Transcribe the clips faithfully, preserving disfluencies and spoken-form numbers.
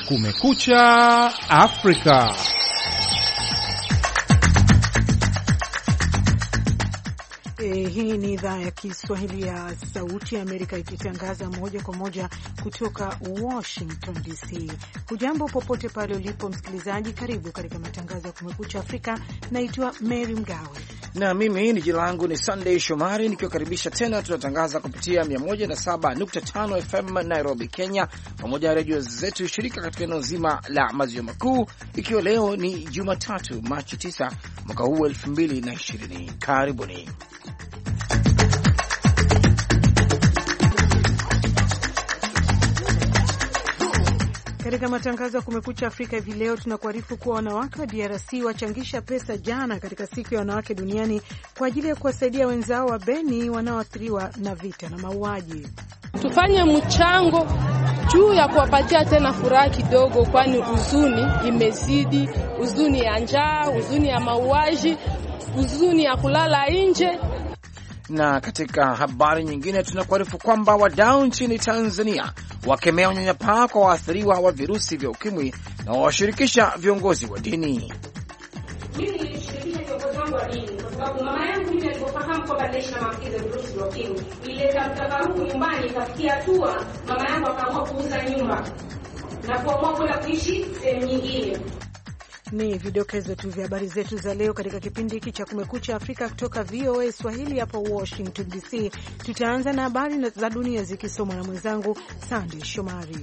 Kumekucha Afrika. E, hii ni idhaa ya Kiswahili ya Sauti ya Amerika ikitangaza moja kwa moja kutoka Washington D C. Hujambo popote pale ulipo msikilizaji, karibu katika matangazo ya Kumekucha Afrika. Naitwa Mary Mgawe na mimi ni jina langu ni Sunday Shomari, nikiwakaribisha tena. Tunatangaza kupitia mia moja na saba nukta tano F M Nairobi, Kenya, pamoja na redio zetu shirika katika eneo zima la maziwa makuu, ikiwa leo ni Jumatatu Machi tisa mwaka huu elfu mbili na ishirini. Karibuni. Katika matangazo ya Kumekucha Afrika hivi leo tunakuarifu kuwa wanawake wa D R C wachangisha pesa jana katika siku ya wanawake duniani kwa ajili ya kuwasaidia wenzao wa Beni wanaoathiriwa na vita na mauaji. Tufanye mchango juu ya kuwapatia tena furaha kidogo, kwani huzuni imezidi, huzuni ya njaa, huzuni ya mauaji, huzuni ya kulala nje. Na katika habari nyingine tunakuarifu kwamba wadau nchini Tanzania wakemea unyanyapaa kwa waathiriwa wa virusi vya ukimwi na wawashirikisha viongozi wa dini. Mimi nilishirikisha viongozi wangu wa dini kwa sababu mama yangu mimi alipofahamu kwamba naishi na maambukizi ya virusi vya ukimwi, ilileta mtafaruku nyumbani, ikafikia hatua mama yangu akaamua kuuza nyumba na kuamua kwenda kuishi sehemu nyingine. Ni vidokezo tu vya habari zetu za leo katika kipindi hiki cha Kumekucha Afrika kutoka V O A Swahili hapa Washington D C. Tutaanza na habari za dunia zikisomwa na mwenzangu Sandy Shomari.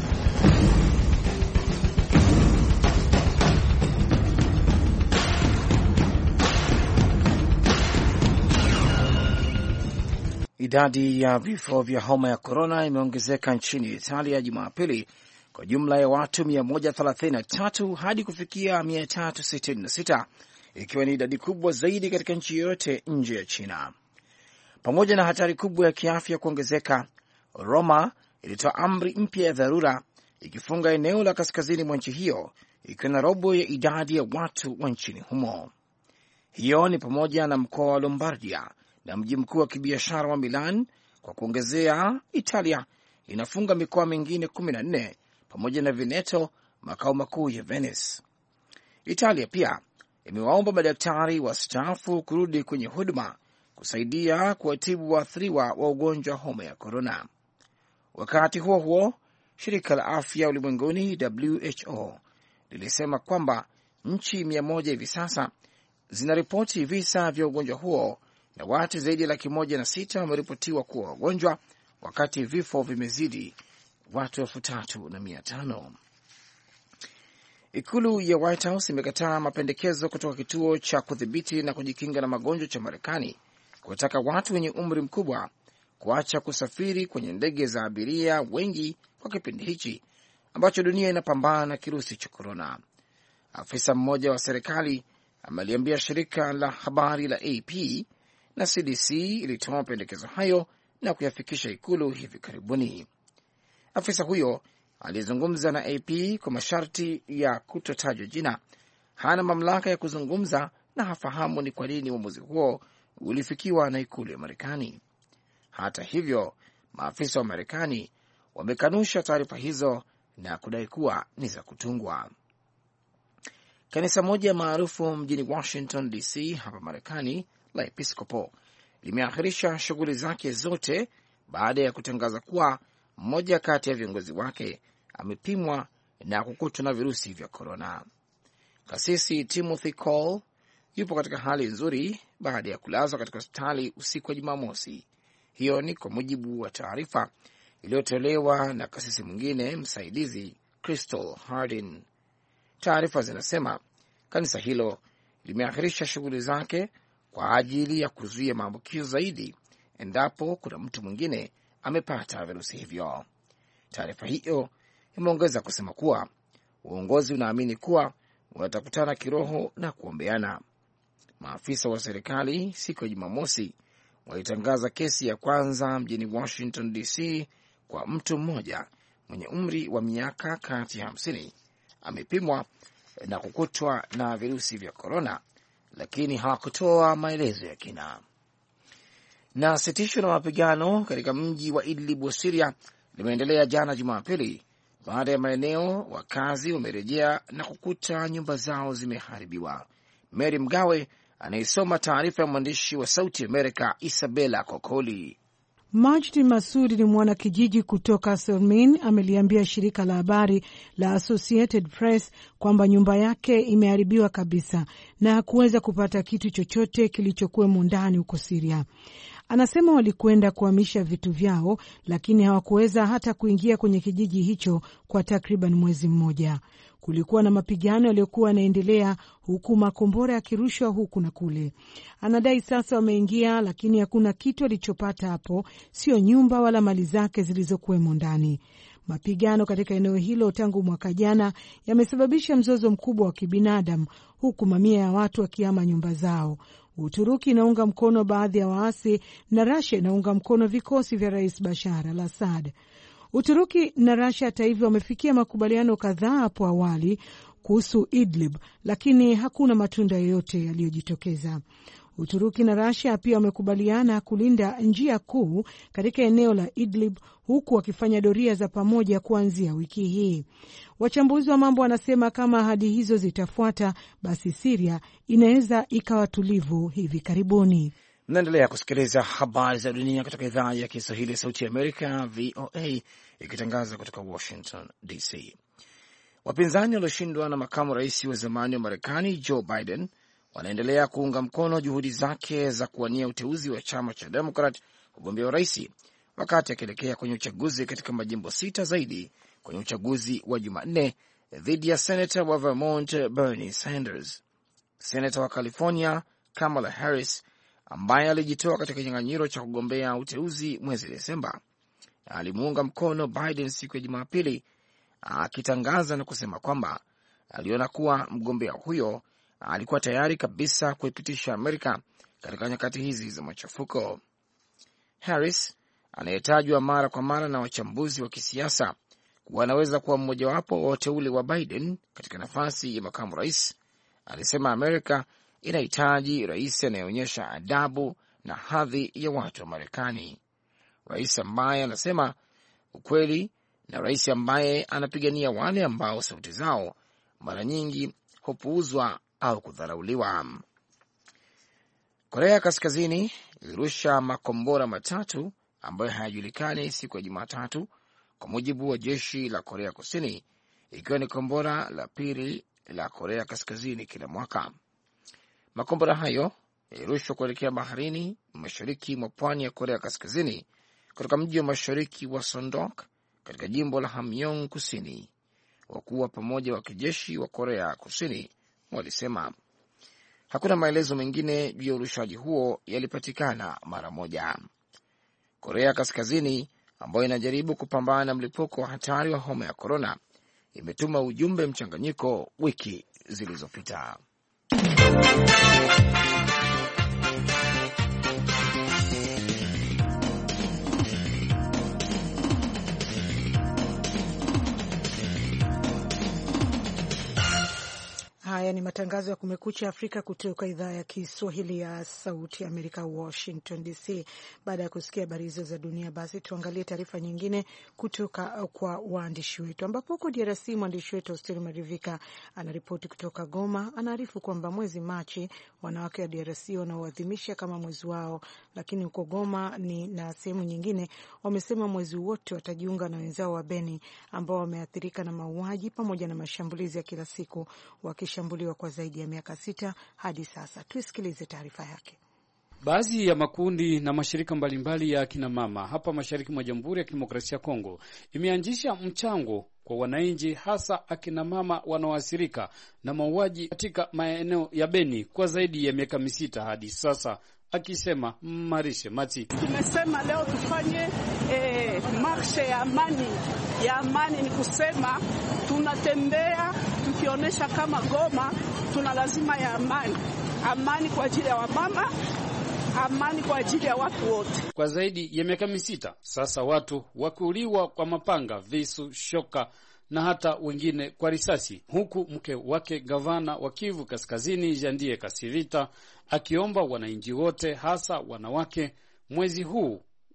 Idadi ya vifo vya homa ya korona imeongezeka nchini Italia Jumapili kwa jumla ya watu mia moja thelathini na tatu hadi kufikia mia tatu sitini na sita, ikiwa ni idadi kubwa zaidi katika nchi yoyote nje ya China. Pamoja na hatari kubwa ya kiafya kuongezeka, Roma ilitoa amri mpya ya dharura ikifunga eneo la kaskazini mwa nchi hiyo, ikiwa na robo ya idadi ya watu wa nchini humo. Hiyo ni pamoja na mkoa wa Lombardia na mji mkuu wa kibiashara wa Milan. Kwa kuongezea, Italia inafunga mikoa mingine kumi na nne pamoja na Veneto, makao makuu ya Venice. Italia pia imewaomba madaktari wastaafu kurudi kwenye huduma kusaidia kuwatibu waathiriwa wa ugonjwa homa ya korona. Wakati huo huo, shirika la afya ulimwenguni W H O lilisema kwamba nchi mia moja hivi sasa zinaripoti visa vya ugonjwa huo na watu zaidi ya laki moja na sita wameripotiwa kuwa wagonjwa, wakati vifo vimezidi watu elfu tatu na mia tano. Ikulu ya White House imekataa mapendekezo kutoka kituo cha kudhibiti na kujikinga na magonjwa cha Marekani kutaka watu wenye umri mkubwa kuacha kusafiri kwenye ndege za abiria wengi kwa kipindi hichi ambacho dunia inapambana na kirusi cha korona. Afisa mmoja wa serikali ameliambia shirika la habari la A P, na C D C ilitoa mapendekezo hayo na kuyafikisha ikulu hivi karibuni. Afisa huyo alizungumza na A P kwa masharti ya kutotajwa jina. Hana mamlaka ya kuzungumza na hafahamu ni kwa nini uamuzi huo ulifikiwa na ikulu ya Marekani. Hata hivyo, maafisa wa Marekani wamekanusha taarifa hizo na kudai kuwa ni za kutungwa. Kanisa moja maarufu mjini Washington D C hapa Marekani la Episcopo limeahirisha shughuli zake zote baada ya kutangaza kuwa mmoja kati ya viongozi wake amepimwa na kukutwa na virusi vya korona. Kasisi Timothy Cole yupo katika hali nzuri baada ya kulazwa katika hospitali usiku wa Jumamosi. Hiyo ni kwa mujibu wa taarifa iliyotolewa na kasisi mwingine msaidizi Crystal Hardin. Taarifa zinasema kanisa hilo limeahirisha shughuli zake kwa ajili ya kuzuia maambukizo zaidi endapo kuna mtu mwingine amepata virusi hivyo. Taarifa hiyo imeongeza kusema kuwa uongozi unaamini kuwa watakutana kiroho na kuombeana. Maafisa wa serikali siku ya Jumamosi walitangaza kesi ya kwanza mjini Washington D C kwa mtu mmoja mwenye umri wa miaka kati ya hamsini amepimwa na kukutwa na virusi vya korona, lakini hawakutoa maelezo ya kina. Na sitisho la mapigano katika mji wa Idlib wa Syria limeendelea jana Jumapili baada ya maeneo wakazi wamerejea na kukuta nyumba zao zimeharibiwa. Mary Mgawe anayesoma taarifa ya mwandishi wa Sauti Amerika Isabella Kokoli. Majdi Masudi ni mwana kijiji kutoka Salmin ameliambia shirika la habari la Associated Press kwamba nyumba yake imeharibiwa kabisa na hakuweza kupata kitu chochote kilichokuwemo ndani huko Syria. Anasema walikwenda kuhamisha vitu vyao, lakini hawakuweza hata kuingia kwenye kijiji hicho kwa takriban mwezi mmoja. Kulikuwa na mapigano yaliyokuwa yanaendelea huku makombora yakirushwa huku na kule. Anadai sasa wameingia, lakini hakuna kitu alichopata hapo, sio nyumba wala mali zake zilizokuwemo ndani. Mapigano katika eneo hilo tangu mwaka jana yamesababisha mzozo mkubwa wa kibinadamu, huku mamia ya watu wakihama nyumba zao. Uturuki inaunga mkono baadhi ya waasi na Russia inaunga mkono vikosi vya Rais Bashar al-Assad. Uturuki na Russia hata hivyo wamefikia makubaliano kadhaa hapo awali kuhusu Idlib, lakini hakuna matunda yoyote yaliyojitokeza. Uturuki na Russia pia wamekubaliana kulinda njia kuu katika eneo la Idlib, huku wakifanya doria za pamoja kuanzia wiki hii. Wachambuzi wa mambo wanasema kama ahadi hizo zitafuata, basi Syria inaweza ikawa tulivu hivi karibuni. Mnaendelea kusikiliza habari za dunia kutoka idhaa ya Kiswahili ya Sauti ya Amerika, V O A, ikitangaza kutoka Washington D C. Wapinzani walioshindwa na makamu rais wa zamani wa Marekani Joe Biden wanaendelea kuunga mkono juhudi zake za kuwania uteuzi wa chama cha Democrat kugombea urais, wakati akielekea kwenye uchaguzi katika majimbo sita zaidi kwenye uchaguzi wa Jumanne dhidi ya Senator wa Vermont Bernie Sanders. Senator wa California Kamala Harris, ambaye alijitoa katika kinyang'anyiro cha kugombea uteuzi mwezi Desemba, alimuunga mkono Biden siku ya Jumapili, akitangaza na kusema kwamba aliona kuwa mgombea huyo alikuwa tayari kabisa kuipitisha Amerika katika nyakati hizi za machafuko. Harris, anayetajwa mara kwa mara na wachambuzi wa kisiasa kuwa anaweza kuwa mmojawapo wa wateule wa Biden katika nafasi ya makamu rais, alisema Amerika inahitaji rais anayeonyesha adabu na hadhi ya watu wa Marekani, rais ambaye anasema ukweli na rais ambaye anapigania wale ambao sauti zao mara nyingi hupuuzwa au kudharauliwa. Korea Kaskazini ilirusha makombora matatu ambayo hayajulikani siku ya Jumatatu, kwa mujibu wa jeshi la Korea Kusini, ikiwa ni kombora la pili la Korea Kaskazini kila mwaka. Makombora hayo yalirushwa kuelekea baharini mashariki mwa pwani ya Korea Kaskazini kutoka mji wa mashariki wa Sondok katika jimbo la Hamgyong Kusini. Wakuu wa pamoja wa kijeshi wa Korea Kusini walisema hakuna maelezo mengine juu ya urushaji huo yalipatikana mara moja. Korea Kaskazini, ambayo inajaribu kupambana na mlipuko wa hatari wa homa ya korona, imetuma ujumbe mchanganyiko wiki zilizopita. Haya ni matangazo ya Kumekucha Afrika kutoka idhaa ya Kiswahili ya Sauti ya Amerika, Washington D C. Baada ya kusikia habari hizo za dunia, basi tuangalie taarifa nyingine kutoka kwa waandishi wetu, ambapo huko D R C mwandishi wetu Austeri Marivika anaripoti kutoka Goma. Anaarifu kwamba mwezi Machi wanawake wa D R C wanaoadhimisha kama mwezi wao, lakini huko Goma ni na sehemu nyingine wamesema mwezi wote watajiunga na wenzao wa Beni ambao wameathirika na mauaji pamoja na mashambulizi ya kila siku, wakishambuliwa kwa zaidi ya miaka sita hadi sasa. Tuisikilize taarifa yake. Baadhi ya makundi na mashirika mbalimbali ya akina mama hapa mashariki mwa Jamhuri ya Kidemokrasia ya Kongo imeanzisha mchango kwa wananchi, hasa akina mama wanaoathirika na mauaji katika maeneo ya Beni kwa zaidi ya miaka misita hadi sasa, akisema Marishe Mati. Tumesema leo tufanye eh, marshe ya amani. Ya amani ni kusema tunatembea tukionyesha kama Goma tuna lazima ya amani. Amani kwa ajili ya wamama, amani kwa ajili ya watu wote. Kwa zaidi ya miaka misita sasa, watu wakiuliwa kwa mapanga, visu, shoka na hata wengine kwa risasi, huku mke wake gavana wa Kivu Kaskazini Jandie Kasivita akiomba wananchi wote, hasa wanawake, mwezi huu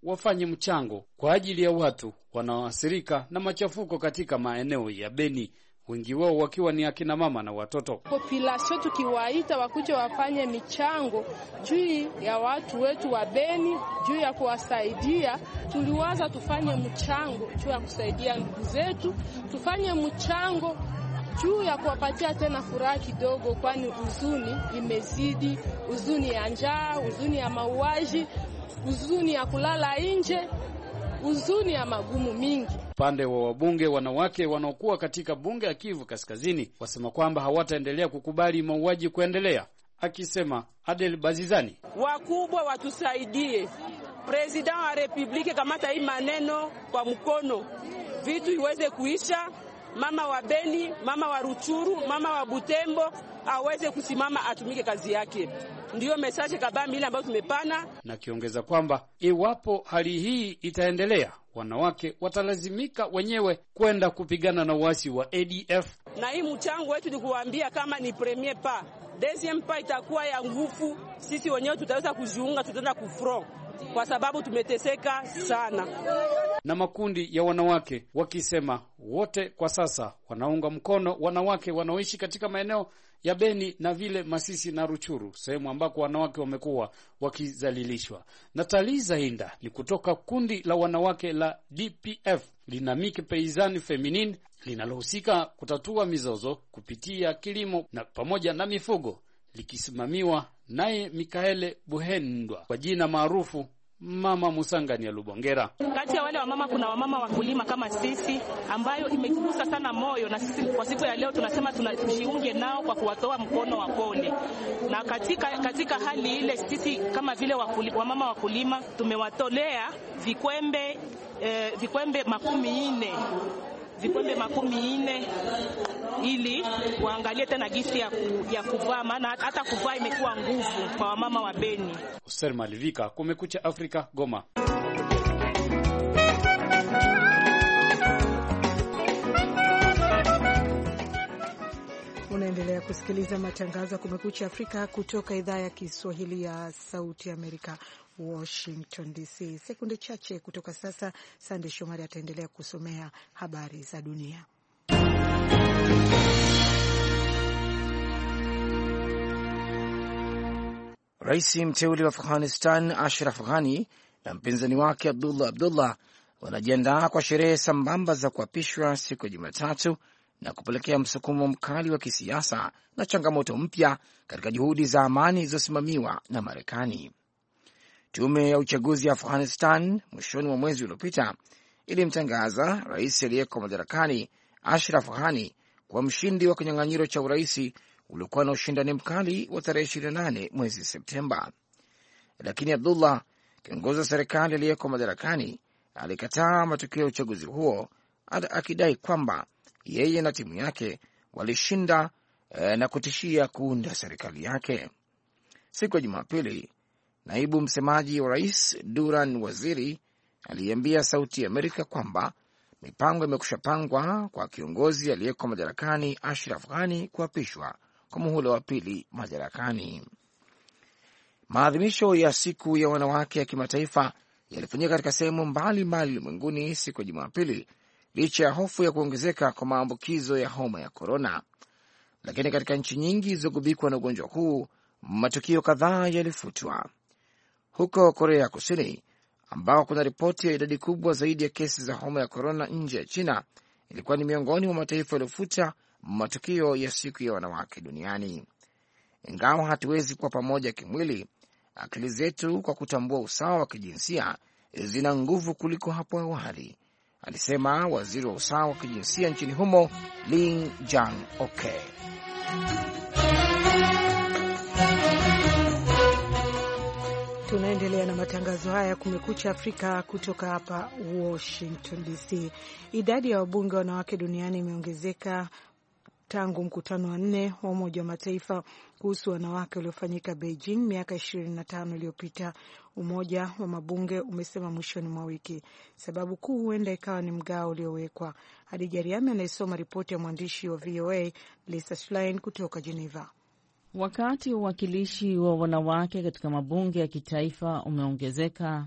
wafanye mchango kwa ajili ya watu wanaoathirika na machafuko katika maeneo ya Beni, wengi wao wakiwa ni akina mama na watoto. Population tukiwaita wakuja wafanye michango juu ya watu wetu wa Beni, juu ya kuwasaidia. Tuliwaza tufanye mchango juu ya kusaidia ndugu zetu, tufanye mchango juu ya kuwapatia tena furaha kidogo, kwani huzuni imezidi, huzuni ya njaa, huzuni ya mauaji, huzuni ya kulala nje, huzuni ya magumu mingi. Upande wa wabunge wanawake wanaokuwa katika bunge ya Kivu Kaskazini wasema kwamba hawataendelea kukubali mauaji kuendelea, akisema Adel Bazizani, wakubwa watusaidie, President wa Republiki kamata hii maneno kwa mkono, vitu iweze kuisha. Mama wa Beni, mama wa Ruchuru, mama wa Butembo aweze kusimama atumike kazi yake. Ndiyo message kabambi ile ambayo tumepana, na kiongeza kwamba iwapo hali hii itaendelea, wanawake watalazimika wenyewe kwenda kupigana na uasi wa A D F. Na hii mchango wetu ni kuambia kama ni premier pas, deuxième pas itakuwa ya nguvu, sisi wenyewe tutaweza kujiunga, tutaenda kufront kwa sababu tumeteseka sana. Na makundi ya wanawake wakisema wote kwa sasa wanaunga mkono wanawake wanaoishi katika maeneo ya Beni na vile Masisi na Ruchuru, sehemu ambako wanawake wamekuwa wakizalilishwa. Natali Zainda ni kutoka kundi la wanawake la D P F, Dynamique Paysanne Feminine, linalohusika kutatua mizozo kupitia kilimo na pamoja na mifugo, likisimamiwa naye Mikaele Buhendwa kwa jina maarufu Mama Musangani ya Lubongera. Kati ya wale wa mama kuna wamama wakulima kama sisi, ambayo imegusa sana moyo, na sisi kwa siku ya leo tunasema tunajiunge nao kwa kuwatoa mkono wa pole. Na katika katika hali ile sisi kama vile wakulima, wamama wakulima tumewatolea vikwembe eh, vikwembe makumi nne vikwembe makumi nne ili waangalie tena gisi ya, ku, ya kuvaa, maana hata kuvaa imekuwa nguvu kwa wamama wa Beni. Oser Malivika, Kumekucha Afrika, Goma. Unaendelea kusikiliza matangazo ya Kumekucha Afrika kutoka idhaa ya Kiswahili ya Sauti Amerika, Washington D C. Sekunde chache kutoka sasa, Sande Shomari ataendelea kusomea habari za dunia. Rais mteule wa Afghanistan Ashraf Ghani na mpinzani wake Abdullah Abdullah wanajiandaa kwa sherehe sambamba za kuapishwa siku ya Jumatatu na kupelekea msukumo mkali wa kisiasa na changamoto mpya katika juhudi za amani zilizosimamiwa na Marekani. Tume ya uchaguzi ya Afghanistan mwishoni mwa mwezi uliopita ilimtangaza rais aliyeko madarakani Ashraf Ghani kwa mshindi wa kinyang'anyiro cha uraisi uliokuwa na ushindani mkali wa tarehe ishirini na nane mwezi Septemba. Lakini Abdullah, kiongozi wa serikali aliyeko madarakani, alikataa matokeo ya uchaguzi huo, akidai kwamba yeye na timu yake walishinda eh, na kutishia kuunda serikali yake. Siku ya Jumapili, naibu msemaji wa rais Duran Waziri aliambia Sauti ya Amerika kwamba mipango imekushapangwa kwa kiongozi aliyeko madarakani Ashraf Ghani kuapishwa kwa muhula wa pili madarakani. Maadhimisho ya siku ya wanawake ya kimataifa yalifanyika katika sehemu mbalimbali ulimwenguni siku ya Jumapili, licha ya hofu ya kuongezeka kwa maambukizo ya homa ya korona. Lakini katika nchi nyingi zilizogubikwa na ugonjwa huu, matukio kadhaa yalifutwa. Huko Korea Kusini, ambao kuna ripoti ya idadi kubwa zaidi ya kesi za homa ya korona nje ya China, ilikuwa ni miongoni mwa mataifa yaliyofuta matukio ya siku ya wanawake duniani. Ingawa hatuwezi kuwa pamoja kimwili, akili zetu kwa kutambua usawa wa kijinsia zina nguvu kuliko hapo awali, alisema waziri wa usawa wa kijinsia nchini humo Ling Jang-ok. Tunaendelea na matangazo haya Kumekucha Afrika kutoka hapa Washington D C. Idadi ya wabunge wanawake duniani imeongezeka tangu mkutano wa nne wa Umoja wa Mataifa kuhusu wanawake uliofanyika Beijing miaka ishirini na tano iliyopita. Umoja wa mabunge umesema mwishoni mwa wiki sababu kuu huenda ikawa ni mgao uliowekwa. Hadija Riami anayesoma ripoti ya mwandishi wa V O A Lisa Schlein kutoka Geneva. Wakati uwakilishi wa wanawake katika mabunge ya kitaifa umeongezeka,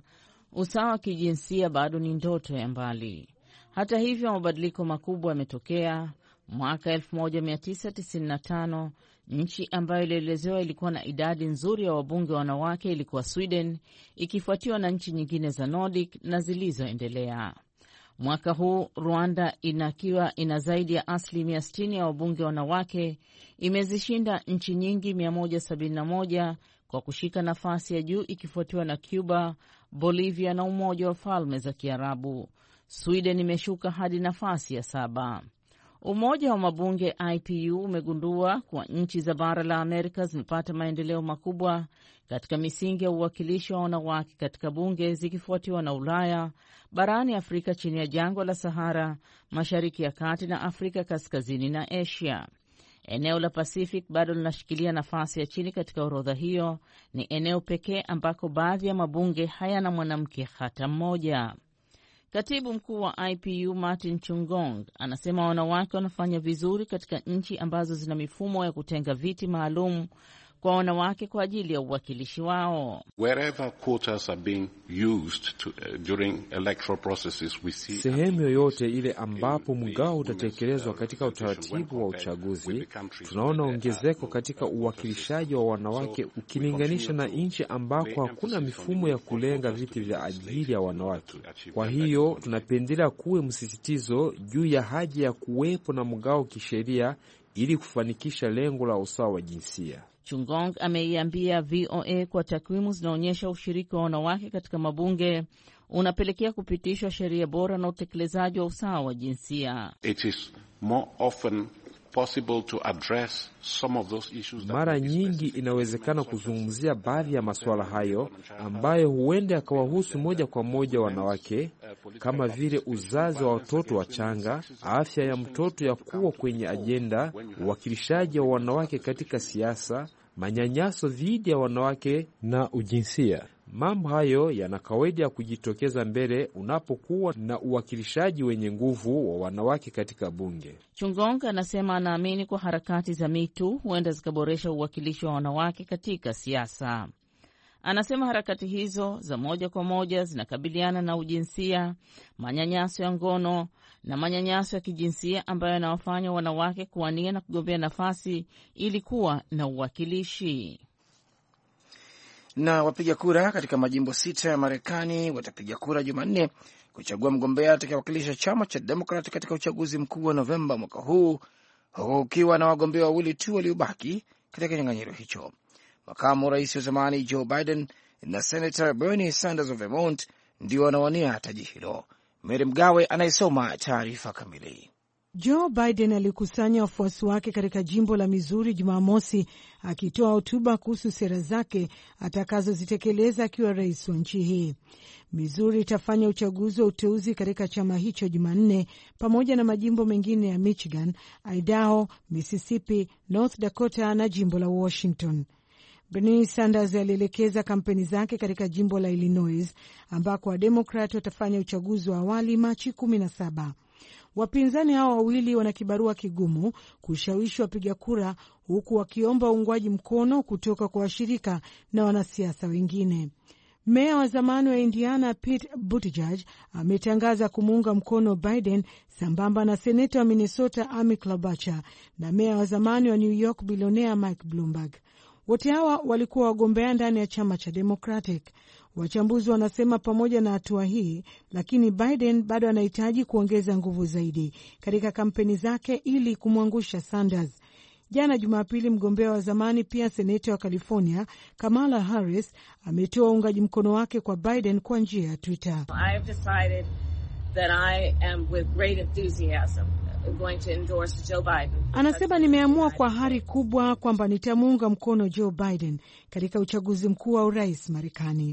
Usawa wa kijinsia bado ni ndoto ya mbali. Hata hivyo, mabadiliko makubwa yametokea. Mwaka elfu moja mia tisa tisini na tano, nchi ambayo ilielezewa ilikuwa na idadi nzuri ya wabunge wanawake ilikuwa Sweden, ikifuatiwa na nchi nyingine za Nordic na zilizoendelea. Mwaka huu Rwanda inakiwa ina zaidi ya asilimia sitini ya wabunge wanawake, imezishinda nchi nyingi mia moja sabini na moja kwa kushika nafasi ya juu, ikifuatiwa na Cuba, Bolivia na Umoja wa Falme za Kiarabu. Sweden imeshuka hadi nafasi ya saba. Umoja wa mabunge I P U umegundua kuwa nchi za bara la Amerika zimepata maendeleo makubwa katika misingi ya uwakilishi wa wanawake katika bunge, zikifuatiwa na Ulaya, barani Afrika chini ya jangwa la Sahara, Mashariki ya Kati na Afrika Kaskazini na Asia. Eneo la Pacific bado linashikilia nafasi ya chini katika orodha hiyo. Ni eneo pekee ambako baadhi ya mabunge hayana mwanamke hata mmoja. Katibu mkuu wa I P U Martin Chungong anasema wanawake wanafanya vizuri katika nchi ambazo zina mifumo ya kutenga viti maalum kwa wanawake kwa ajili ya uwakilishi wao. Wherever quotas are being used to, uh, during electoral processes, we see sehemu yoyote ile ambapo mgao utatekelezwa katika utaratibu wa uchaguzi, tunaona ongezeko katika uwakilishaji wa wanawake ukilinganisha na nchi ambako hakuna mifumo ya kulenga viti vya ajili ya wanawake. Kwa hiyo tunapendelea kuwe msisitizo juu ya haja ya kuwepo na mgao kisheria ili kufanikisha lengo la usawa wa jinsia. Chungong ameiambia V O A kwa takwimu zinaonyesha ushiriki wa wanawake katika mabunge unapelekea kupitishwa sheria bora na utekelezaji wa usawa wa jinsia. It is more often possible to address some of those issues. Mara nyingi inawezekana kuzungumzia baadhi ya masuala hayo ambayo huenda yakawahusu moja kwa moja wanawake, kama vile uzazi wa watoto wachanga, afya ya mtoto ya kuwa kwenye ajenda, uwakilishaji wa wanawake katika siasa, manyanyaso dhidi ya wanawake na ujinsia. Mambo hayo yana kawaida ya kujitokeza mbele unapokuwa na uwakilishaji wenye nguvu wa wanawake katika bunge. Chungong anasema anaamini kwa harakati za Me Too huenda zikaboresha uwakilishi wa wanawake katika siasa. Anasema harakati hizo za moja kwa moja zinakabiliana na ujinsia, manyanyaso ya ngono na manyanyaso ya kijinsia ambayo yanawafanya wanawake kuwania na kugombea nafasi ili kuwa na uwakilishi. Na wapiga kura katika majimbo sita ya Marekani watapiga kura Jumanne kuchagua mgombea atakayewakilisha chama cha Demokrat katika uchaguzi mkuu wa Novemba mwaka huu, huku ukiwa na wagombea wawili tu waliobaki katika kinyang'anyiro hicho. Makamu rais wa zamani Joe Biden na Senator Bernie Sanders of Vermont ndio wanawania taji hilo. Mary Mgawe anayesoma taarifa kamili. Joe Biden alikusanya wafuasi wake katika jimbo la Missouri Jumamosi, akitoa hotuba kuhusu sera zake atakazozitekeleza akiwa rais wa nchi hii. Missouri itafanya uchaguzi wa uteuzi katika chama hicho Jumanne, pamoja na majimbo mengine ya Michigan, Idaho, Mississippi, North Dakota na jimbo la Washington. Bernie Sanders alielekeza kampeni zake katika jimbo la Illinois, ambako Wademokrat watafanya uchaguzi wa awali Machi kumi na saba. Wapinzani hao wawili wana kibarua kigumu kushawishi wapiga kura, huku wakiomba uungwaji mkono kutoka kwa washirika na wanasiasa wengine. Meya wa zamani wa Indiana Pete Buttigieg ametangaza kumuunga mkono Biden sambamba na seneta wa Minnesota Amy Klobuchar na meya wa zamani wa New York bilionea Mike Bloomberg. Wote hawa walikuwa wagombea ndani ya chama cha Democratic. Wachambuzi wanasema pamoja na hatua hii, lakini Biden bado anahitaji kuongeza nguvu zaidi katika kampeni zake ili kumwangusha Sanders. Jana Jumapili, mgombea wa zamani pia seneta wa California Kamala Harris ametoa uungaji mkono wake kwa Biden kwa njia ya Twitter. I have decided that I am with great enthusiasm going to endorse Joe Biden. Anasema nimeamua kwa hari kubwa kwamba nitamuunga mkono Joe Biden katika uchaguzi mkuu wa urais Marekani.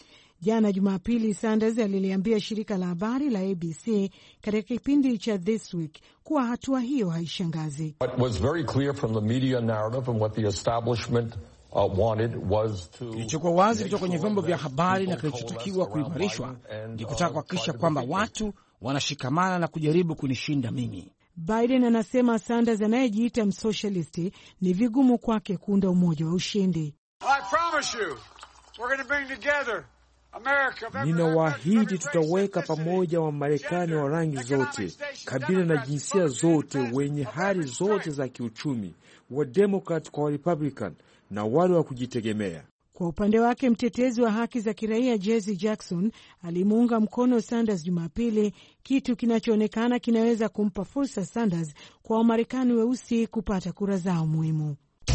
Jana Jumapili, Sanders aliliambia shirika la habari la A B C katika kipindi cha This Week kuwa hatua hiyo haishangazi. What was very clear from the media narrative and what the establishment uh, wanted was to kilichokuwa wazi kutoka kwenye vyombo vya habari na kilichotakiwa kuimarishwa ni kutaka kuhakikisha kwamba watu wanashikamana na kujaribu kunishinda mimi. Biden anasema Sanders anayejiita msocialisti ni vigumu kwake kuunda umoja wa ushindi. I promise you we're going to bring together Ninawaahidi tutaweka pamoja Wamarekani wa rangi zote, kabila na jinsia zote, wenye hali zote za kiuchumi, wa Democrat kwa wa Republican na wale wa kujitegemea. Kwa upande wake, mtetezi wa haki za kiraia Jesse Jackson alimuunga mkono Sanders Jumapili, kitu kinachoonekana kinaweza kumpa fursa Sanders kwa Wamarekani weusi kupata kura zao muhimu.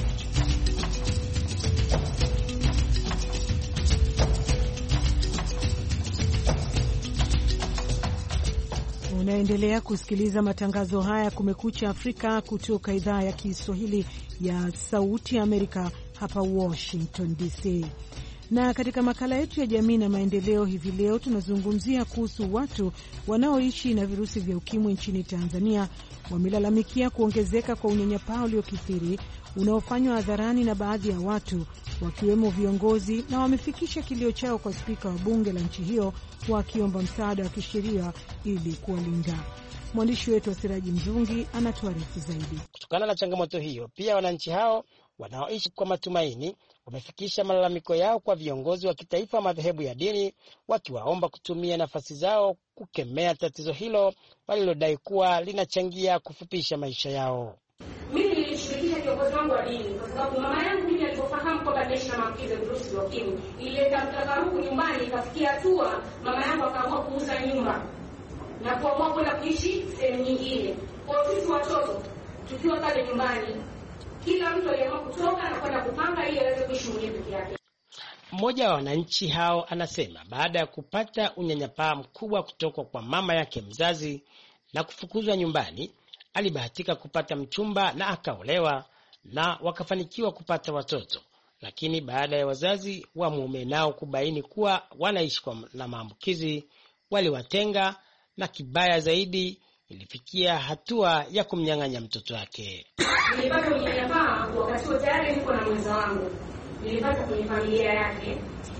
Unaendelea kusikiliza matangazo haya Kumekucha Afrika kutoka idhaa ya Kiswahili ya Sauti ya Amerika hapa Washington D C. Na katika makala yetu ya jamii na maendeleo hivi leo tunazungumzia kuhusu watu wanaoishi na virusi vya ukimwi nchini Tanzania wamelalamikia kuongezeka kwa unyanyapaa uliokithiri unaofanywa hadharani na baadhi ya watu wakiwemo viongozi, na wamefikisha kilio chao kwa spika wa bunge la nchi hiyo wakiomba msaada wa kisheria ili kuwalinda. Mwandishi wetu wa Siraji Mzungi anatuarifu zaidi. Kutokana na changamoto hiyo, pia wananchi hao wanaoishi kwa matumaini wamefikisha malalamiko yao kwa viongozi wa kitaifa, madhehebu ya dini, wakiwaomba kutumia nafasi zao kukemea tatizo hilo walilodai kuwa linachangia kufupisha maisha yao. Mimi nilishirikisha kiongozi wangu wa dini kwa sababu mama yangu mimi alipofahamu kwamba naishi na maambukizi ya virusi vya ukimwi, ilileta mtafaruku nyumbani, ikafikia hatua mama yangu akaamua kuuza nyumba na kuamua kwenda kuishi sehemu nyingine. Kwa sisi watoto tukiwa pale nyumbani, kila mtu aliamua kutoka na kwenda kupanga ili aweze kuishi mwenyewe peke yake. Mmoja wa wananchi hao anasema baada ya kupata unyanyapaa mkubwa kutoka kwa mama yake mzazi na kufukuzwa nyumbani, alibahatika kupata mchumba na akaolewa na wakafanikiwa kupata watoto. Lakini baada ya wazazi wa mume nao kubaini kuwa wanaishi na maambukizi, waliwatenga, na kibaya zaidi ilifikia hatua ya kumnyang'anya mtoto wake. Nilipata unyanyapaa wakati tayari niko na mwenza wangu. Nilipata kwenye familia yake.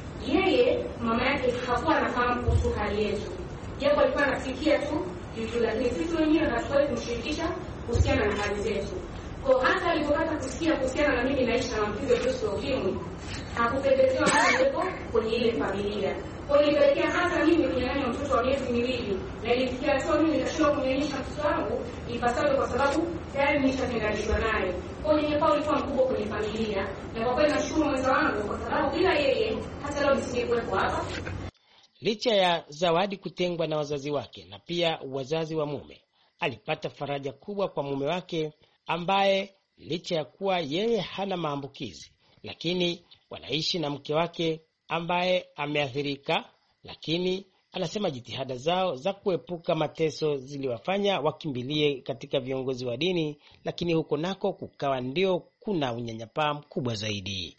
Yeye mama yake hakuwa anafahamu kuhusu hali yetu. Japo alikuwa anasikia tu vitu, lakini sisi wenyewe hatukuwahi kumshirikisha kuhusiana na hali zetu. Kwa hata alipopata kusikia kuhusiana na mimi naishi na maambukizi ya virusi vya ukimwi, hakupendezewa kuwepo kwenye ile familia. Kwa hiyo ilipelekea hata mimi kunyang'anya mtoto wa miezi miwili, na ilifikia hatua mimi nikashindwa kumnyonyesha mtoto wangu ipasavyo kwa sababu tayari nimeshatenganishwa naye. Kwa hiyo unyanyapaa ulikuwa mkubwa kwenye familia, na kwa kweli nashukuru mwenza wangu kwa sababu bila yeye hata leo nisingekuwepo hapa. Licha ya Zawadi kutengwa na wazazi wake na pia wazazi wa mume, alipata faraja kubwa kwa mume wake ambaye licha ya kuwa yeye hana maambukizi, lakini wanaishi na mke wake ambaye ameathirika. Lakini anasema jitihada zao za kuepuka mateso ziliwafanya wakimbilie katika viongozi wa dini, lakini huko nako kukawa ndio kuna unyanyapaa mkubwa zaidi.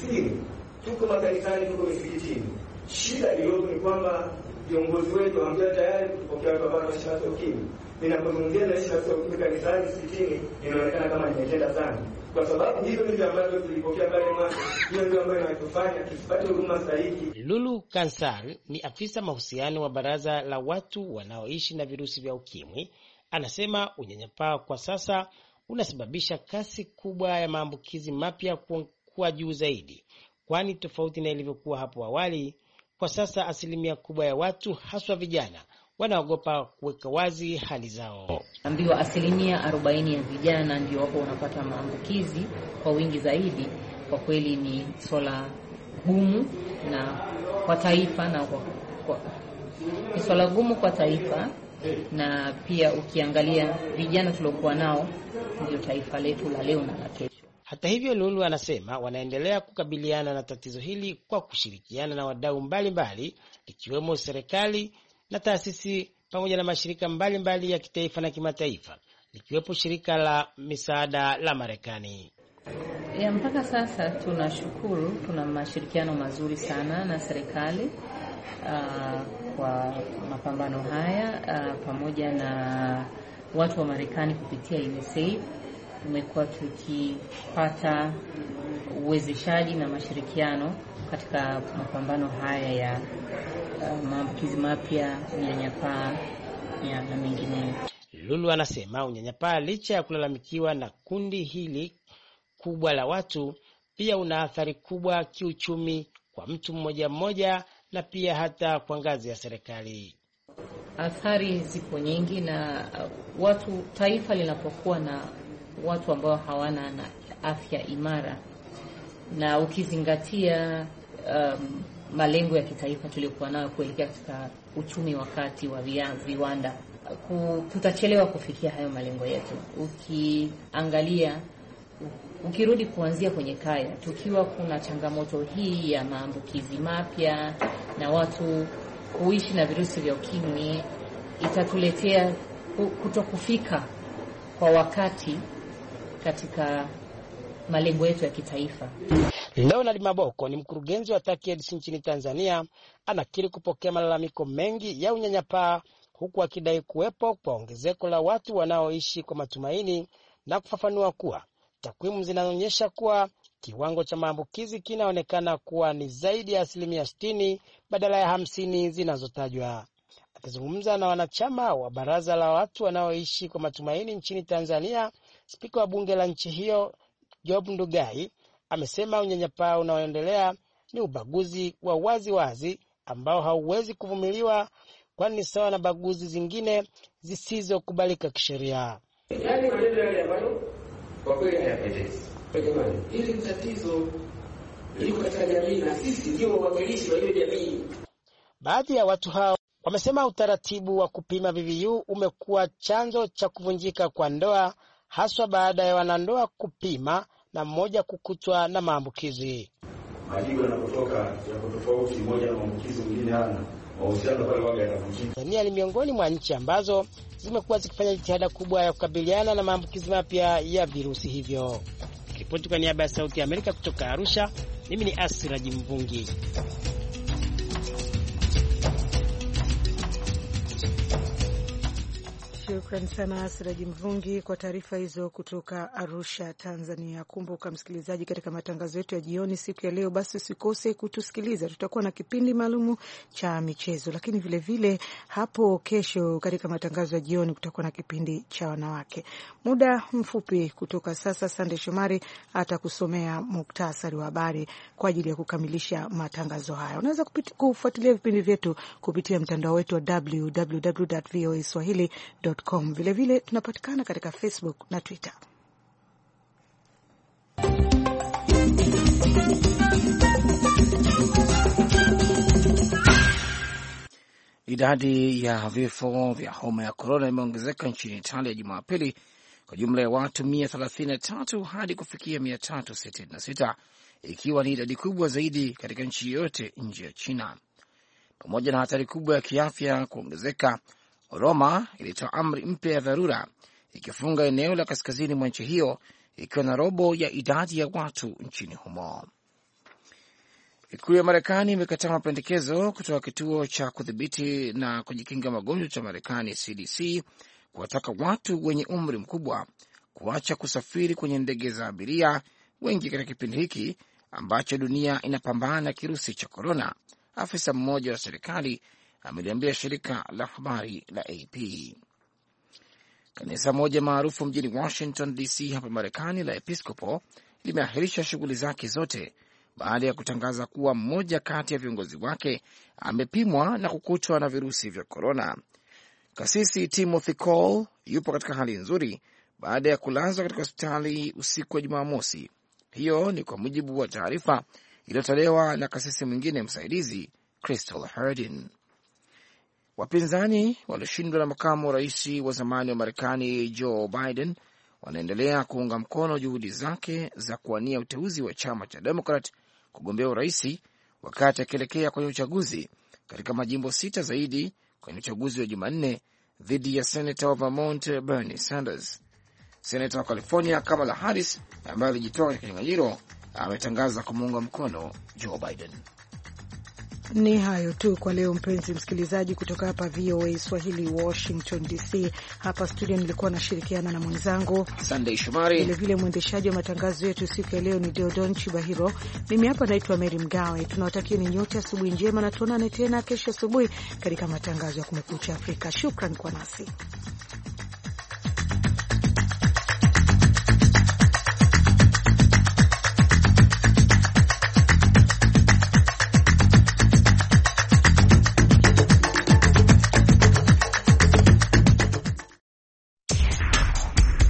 Tuko makanisani, tuko misikitini. Shida iliyopo ni kwamba viongozi wetu ambao tayari kupokea baba na shirika ukimwi. Ninapozungumzia na shirika ukimwi kanisani misikitini, inaonekana kama nimetenda sana. Kwa sababu hizo ndivyo ambazo tulipokea pale mwanzo. Hiyo ndio ambayo inatufanya tusipate huduma sahihi. Lulu Kansal ni afisa mahusiano wa baraza la watu wanaoishi na virusi vya ukimwi. Anasema unyanyapaa kwa sasa unasababisha kasi kubwa ya maambukizi mapya kuwa juu zaidi, kwani tofauti na ilivyokuwa hapo awali, kwa sasa asilimia kubwa ya watu haswa vijana wanaogopa kuweka wazi hali zao. Ndio asilimia arobaini ya vijana ndio wako wanapata maambukizi kwa wingi zaidi. Kwa kweli ni swala gumu na kwa taifa na kwa, kwa ni swala gumu kwa taifa, na pia ukiangalia vijana tuliokuwa nao ndio taifa letu la leo na la kesho. Hata hivyo, Lulu anasema wanaendelea kukabiliana na tatizo hili kwa kushirikiana na wadau mbalimbali ikiwemo serikali na taasisi pamoja na mashirika mbalimbali mbali ya kitaifa na kimataifa, likiwepo shirika la misaada la Marekani. Ya mpaka sasa tunashukuru, tuna mashirikiano mazuri sana na serikali uh, kwa mapambano haya uh, pamoja na watu wa Marekani kupitia U S A I D. Tumekuwa tukipata uwezeshaji na mashirikiano katika mapambano haya ya uh, maambukizi mapya, unyanyapaa na mengineyo. Lulu anasema unyanyapaa licha ya kulalamikiwa na kundi hili kubwa la watu, pia una athari kubwa kiuchumi kwa mtu mmoja mmoja na pia hata kwa ngazi ya serikali. Athari zipo nyingi, na watu taifa linapokuwa na watu ambao hawana na afya imara, na ukizingatia um, malengo ya kitaifa tuliokuwa nayo kuelekea katika uchumi wakati wa viwanda, tutachelewa kufikia hayo malengo yetu. Ukiangalia, ukirudi kuanzia kwenye kaya, tukiwa kuna changamoto hii ya maambukizi mapya na watu kuishi na virusi vya ukimwi, itatuletea kutokufika kwa wakati katika malengo yetu ya kitaifa. Leonard Maboko ni mkurugenzi wa TACAIDS nchini Tanzania, anakiri kupokea malalamiko mengi ya unyanyapaa, huku akidai kuwepo kwa ongezeko la watu wanaoishi kwa matumaini, na kufafanua kuwa takwimu zinaonyesha kuwa kiwango cha maambukizi kinaonekana kuwa ni zaidi ya asilimia sitini badala ya hamsini zinazotajwa. Akizungumza na wanachama wa baraza la watu wanaoishi kwa matumaini nchini Tanzania, spika wa bunge la nchi hiyo Job Ndugai amesema unyanyapaa unaoendelea ni ubaguzi wa wazi wazi ambao hauwezi kuvumiliwa, kwani ni sawa na baguzi zingine zisizokubalika kisheria. Yaani maneno yale ambayo kwa kweli hayapendezi. Jamani, hili tatizo liko katika jamii na sisi ndio wawakilishi wa ile jamii. Baadhi ya watu hao wamesema utaratibu wa kupima V V U umekuwa chanzo cha kuvunjika kwa ndoa, haswa baada ya wanandoa kupima na mmoja kukutwa na maambukizi. Majibu yanapotoka yako tofauti, moja na maambukizi mwingine hana, mahusiano pale waga yanavunjika. Tanzania ni miongoni mwa nchi ambazo zimekuwa zikifanya jitihada kubwa ya kukabiliana na maambukizi mapya ya virusi hivyo. Ripoti kwa niaba ya Sauti ya Amerika kutoka Arusha, mimi ni Asiraji Mvungi. Shukrani sana Siraji Mvungi kwa taarifa hizo kutoka Arusha, Tanzania. Kumbuka msikilizaji, katika matangazo yetu ya jioni siku ya leo, basi usikose kutusikiliza. Tutakuwa na kipindi maalumu cha michezo, lakini vile vile hapo kesho katika matangazo ya jioni kutakuwa na kipindi cha wanawake. Muda mfupi kutoka sasa, Sande Shomari atakusomea muktasari wa habari kwa ajili ya kukamilisha matangazo haya. Unaweza kufuatilia vipindi vyetu kupitia mtandao wetu wa w w w dot v o a swahili dot com. Vile vile tunapatikana katika Facebook na Twitter. Idadi ya vifo vya homa ya korona imeongezeka nchini Italia Jumapili kwa jumla ya watu mia thelathini na tatu hadi kufikia mia tatu sitini na sita, ikiwa ni idadi kubwa zaidi katika nchi yote nje ya China. Pamoja na hatari kubwa ya kiafya kuongezeka, Roma ilitoa amri mpya ya dharura ikifunga eneo la kaskazini mwa nchi hiyo, ikiwa na robo ya idadi ya watu nchini humo. Ikulu ya Marekani imekataa mapendekezo kutoka kituo cha kudhibiti na kujikinga magonjwa cha Marekani C D C kuwataka watu wenye umri mkubwa kuacha kusafiri kwenye ndege za abiria wengi katika kipindi hiki ambacho dunia inapambana na kirusi cha korona. Afisa mmoja wa serikali ameliambia shirika la habari la A P. Kanisa moja maarufu mjini Washington D C hapa Marekani la Episcopo limeahirisha shughuli zake zote baada ya kutangaza kuwa mmoja kati ya viongozi wake amepimwa na kukutwa na virusi vya korona. Kasisi Timothy Cole yupo katika hali nzuri baada ya kulazwa katika hospitali usiku wa Jumamosi. Hiyo ni kwa mujibu wa taarifa iliyotolewa na kasisi mwingine msaidizi, Crystal Herdin. Wapinzani walioshindwa na makamu wa rais wa zamani wa Marekani Joe Biden wanaendelea kuunga mkono juhudi zake za kuwania uteuzi wa chama cha Demokrat kugombea uraisi wakati akielekea kwenye uchaguzi katika majimbo sita zaidi kwenye uchaguzi wa Jumanne dhidi ya senata wa Vermont Bernie Sanders. Senata wa California Kamala Harris ambaye alijitoa katika kinyang'anyiro ametangaza kumuunga mkono Joe Biden. Ni hayo tu kwa leo, mpenzi msikilizaji, kutoka hapa V O A Swahili Washington D C. Hapa studio nilikuwa nashirikiana na mwenzangu Sunday Shomari. Vile vile mwendeshaji wa matangazo yetu siku ya leo ni Deodon Chibahiro. Mimi hapa naitwa Mary Mgawe. Tunawatakia ni nyote asubuhi njema na tuonane tena kesho asubuhi katika matangazo ya Kumekucha Afrika. Shukran kwa nasi.